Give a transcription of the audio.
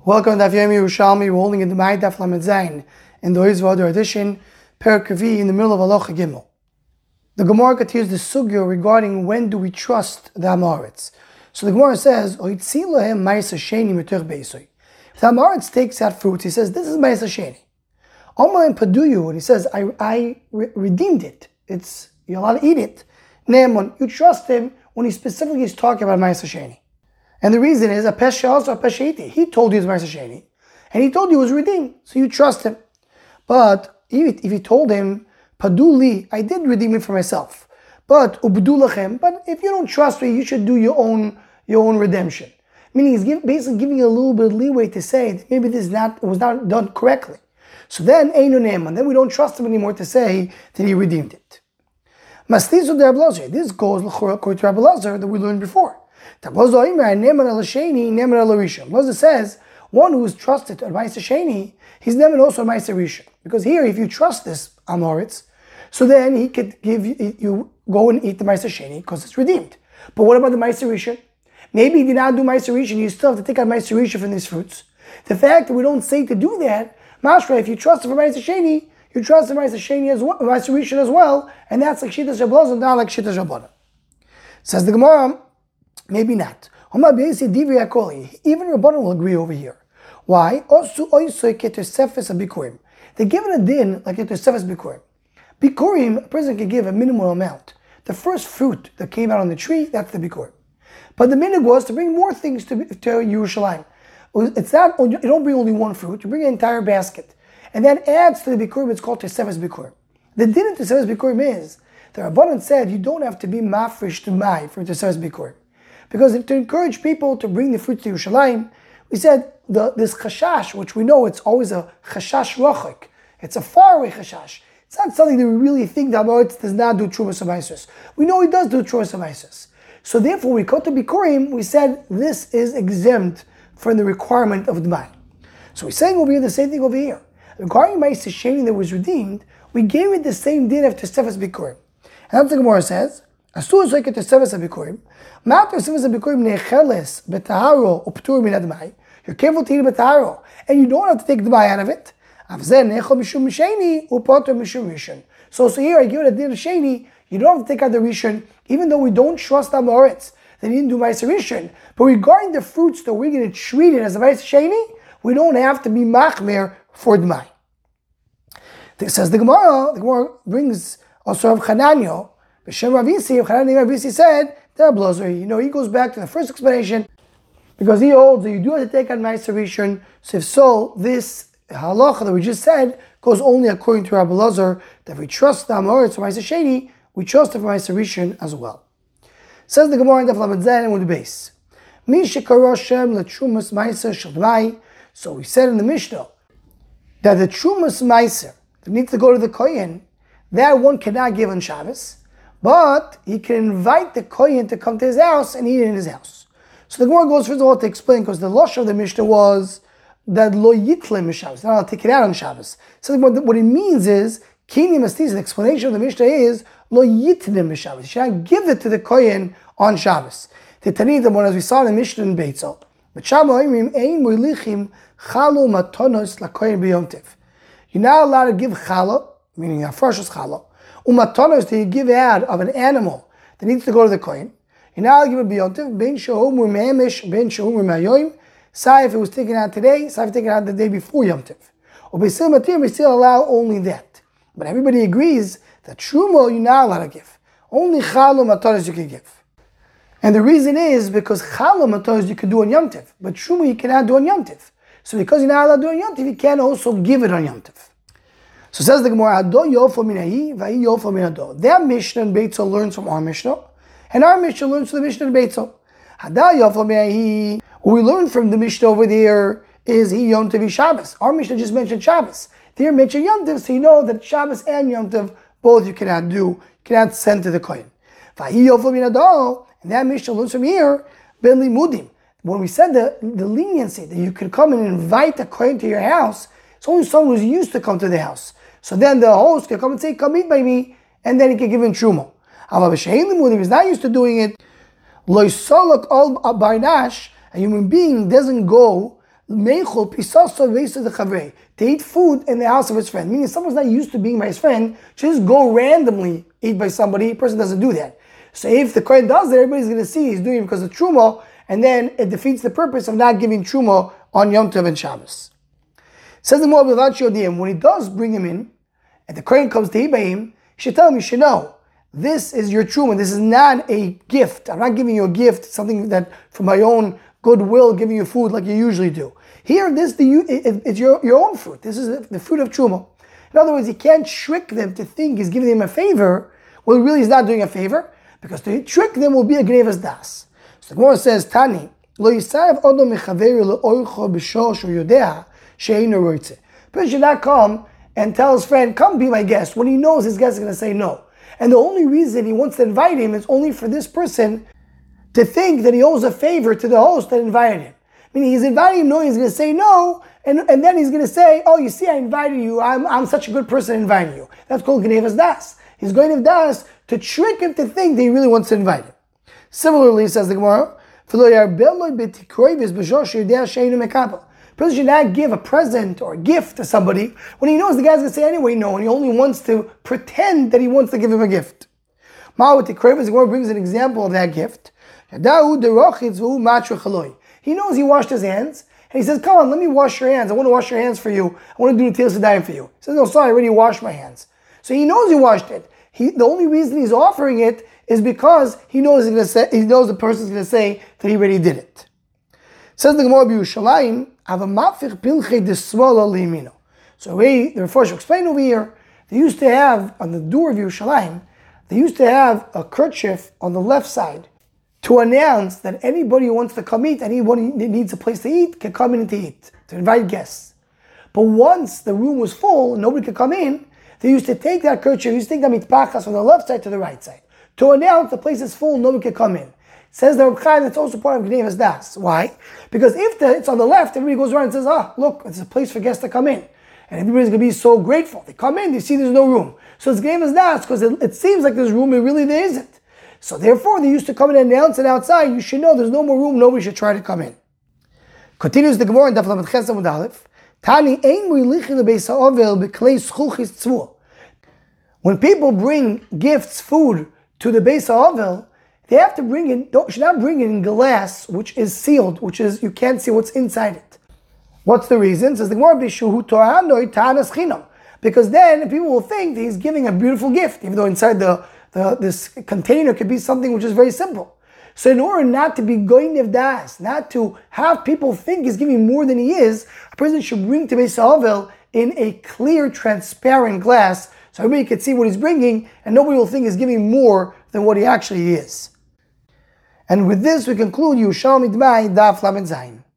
Welcome to Daf Yomi Yerushalmi. We're holding in the Ma'id Daf Lamed Zayin in the Oiz V'Adar edition, Perek Kavi in the middle of Halacha Gimel. The Gemara continues the sugya regarding when do we trust the Amoritz. So the Gemara says, "Oitzi lohem ma'aser sheni mituch beisoy." If the Amoritz takes out fruits, he says, "This is ma'aser sheni." Omar in Paduyu, and he says, "I redeemed it. You're allowed to eat it." Ne'emon, you trust him when he specifically is talking about ma'aser sheni. And the reason is, a pesha also a pesha iti. He told you it's ma'aser sheni, and he told you it was redeemed, so you trust him. But if he told him, "Paduli, I did redeem it for myself," but ubdulachem, but if you don't trust me, you should do your own redemption. Meaning he's basically giving you a little bit of leeway to say that maybe was not done correctly. So then einu ne'eman, then we don't trust him anymore to say that he redeemed it. Maslizu de Rabbi Elazar. This goes according to Rabbi Elazar that we learned before. Rabbi Elazar says, one who is trusted at Ma'aser Sheni, he's never also at Ma'aser Rishon. Because here, if you trust this Amoritz, so then he could give you go and eat the Ma'aser Sheni because it's redeemed. But what about the Ma'aser Rishon? Maybe he did not do Ma'aser Rishon, you still have to take out Ma'aser Rishon from these fruits. The fact that we don't say to do that, Mashra, if you trust him for Ma'aser Sheni, you trust the Ma'aser Sheni as well, Ma'aser Rishon as well, and that's like Shittas Rabbi Elazar, not like Shittas Rabbanan. Says the Gemara, maybe not. Even Rabbanan will agree over here. Why? They're given a din like a Tosefes Bikurim. Bikurim, a person can give a minimal amount. The first fruit that came out on the tree, that's the Bikurim. But the minhag was to bring more things to Yerushalayim. It's not, you don't bring only one fruit, you bring an entire basket. And that adds to the Bikurim, it's called Tosefes Bikurim. The din of Tosefes Bikurim is, the Rabbanan said you don't have to be mafresh to mai for Tosefes Bikurim. Because to encourage people to bring the fruit to Yerushalayim, we said this chashash, which we know it's always a chashash rachik. It's a faraway chashash. It's not something that we really think that Amoritz does not do Trumas Hamaisos. We know he does do Trumas Hamaisos. So therefore, we go to Bikurim, we said this is exempt from the requirement of Dmai. So we're saying over here the same thing over here. Regarding Ma'aser Sheni that was redeemed, we gave it the same din of Tosefes Bikurim. And that's what the Gemara says. Asur is like a Tosefes Bikurim. Ma'at Tosefes Bikurim necheles betaharo uptur min admai. You're careful to eat betaharo, and you don't have to take the dmai out of it. So here I give it a din of sheni. You don't have to take out the rishon, even though we don't trust Amoritz that he didn't do Ma'aser Rishon. But regarding the fruits that we're going to treat it as a Ma'aser Sheni, we don't have to be machmer for dmai. It says the Gemara brings also of Chananyo. B'Shem Ravisi, Ravisi said, he goes back to the first explanation because he holds that you do have to take out Ma'aser Rishon. So if so, this halacha that we just said goes only according to Rabbi Elazar that if we trust the Amoritz for Ma'aser Sheni, we trust it for Ma'aser Rishon as well. Says the Gemara in Daf Lamed Zayin with the base. Mi shekara Shem letrumas Ma'aser shel dmai. So we said in the Mishnah that the trumas Ma'aser that needs to go to the kohen, that one cannot give on Shabbos, but he can invite the kohen to come to his house and eat in his house. So the Gemara goes first of all to explain, because the losh of the Mishnah was that lo yitlem Shabbos, not to take it out on Shabbos. So what it means is, kini mastis, the explanation of the Mishnah is lo yitlem Shabbos. You should not give it to the kohen on Shabbos. The Tanit, as we saw in the Mishnah in Beitzah, but Shama Oimrim ein moilichim chalo matonos la kohen b'yomtiv. You're not allowed to give challah, meaning a fresh challah, umatonos that you give out of an animal that needs to go to the kohen. You're not allowed to give it b'yomtiv, ben shahum u'me'emesh, ben shahum u'me'ayoim. Say if it was taken out today, say if it was taken out the day before Yom Tov. Or B'sil Matir, we still allow only that. But everybody agrees that Truma you're not allowed to give. Only Challah Mataras you can give. And the reason is because Challah Mataras you can do on Yom Tov, but Truma you cannot do on Yom Tov. So because you're not allowed to do on Yom Tov, you can also give it on Yom Tov. So says the Gemara, Ado Yofa Minahi, Va'i Yofa Minado. Their Mishnah and Beitzah learns from our Mishnah, and our Mishnah learns from the Mishnah and Beitzah. Hada Yofa Minahi. What we learn from the Mishnah over there is he Yom Tov Shabbos. Our Mishnah just mentioned Shabbos. There mentioned Yom Tov, so you know that Shabbos and Yom Tov, both you cannot do, you cannot send to the Kohen. And that Mishnah learns from here, Ben Limudim. When we said the leniency, that you could come and invite a Kohen to your house, it's only someone who's used to come to the house. So then the host can come and say, come eat by me, and then he can give him Truma. However, Shein Limudim is not used to doing it. Lo Ysolok Al Barnash, a human being doesn't go Meichol pisaso v'esa dechavei, to eat food in the house of his friend. Meaning someone's not used to being by his friend, just go randomly eat by somebody. A person doesn't do that. So if the Kohen does that, everybody's going to see he's doing it because of Truma, and then it defeats the purpose of not giving Truma on Yom Tov and Shabbos. Says the Moab, when he does bring him in, and the Kohen comes to eat by him, he should tell him, you should know, this is your Truma, this is not a gift. I'm not giving you a gift, something that from my own goodwill, giving you food like you usually do. Here, it's your own fruit. This is the fruit of Truma. In other words, you can't trick them to think he's giving them a favor, well, really he's not doing a favor, because to trick them will be a Gnevas Das. So the Gemara says, Tani, Lo yisayev odom mechaveru le'oicho b'shosh yodea she'eino roitze. Person should not come and tell his friend, come be my guest, when he knows his guest is going to say no. And the only reason he wants to invite him is only for this person to think that he owes a favor to the host that invited him. Meaning he's inviting him knowing he's going to say no, and then he's going to say, oh, you see, I invited you, I'm such a good person inviting you. That's called Gnevas Das. He's going to Das to trick him to think that he really wants to invite him. Similarly, says the Gemara, person should not give a present or a gift to somebody when he knows the guy's going to say anyway no, and he only wants to pretend that he wants to give him a gift. The Gemara brings an example of that gift. He knows he washed his hands, and he says, come on, let me wash your hands. I want to wash your hands for you. I want to do the Teilas Yadayim for you. He says, no, sorry, I already washed my hands. So he knows he washed it. The only reason he's offering it is because he knows the person's going to say that he already did it. Says the Gemara B'Yushalayim, have a mafich pilchei desmala liyamino. So the Mepharshim explain over here, they used to have on the door of Yerushalayim, they used to have a kerchief on the left side to announce that anybody who wants to come eat, anybody that needs a place to eat, can come in to eat, to invite guests. But once the room was full and nobody could come in, they used to take that kerchief, they used to take that mitpachas from the left side to the right side, to announce the place is full, nobody can come in. Says the Reb Chaim, that's also part of Gnevas Das. Why? Because if it's on the left, everybody goes around and says, look, it's a place for guests to come in. And everybody's going to be so grateful. They come in, they see there's no room. So it's Gnevas Das, because it seems like there's room, and really there isn't. So therefore, they used to come in and announce it outside, you should know there's no more room, nobody should try to come in. Continues the Gemara in Daf Lamed Ches Amud Aleph. Tani ein moilichin lebeis ha'ovel b'klei zchuchis tzvua. When people bring gifts, food, to the Beis HaOvel, they have to bring it, should not bring it in glass, which is sealed, which is, you can't see what's inside it. What's the reason? Says the Gemara, because then people will think that he's giving a beautiful gift, even though inside this container could be something which is very simple. So in order not to be goynev das, not to have people think he's giving more than he is, a person should bring to Beis HaOvel in a clear, transparent glass, so everybody can see what he's bringing, and nobody will think he's giving more than what he actually is. And with this, we conclude Yerushalmi Dmai Daf Lamed Zayin.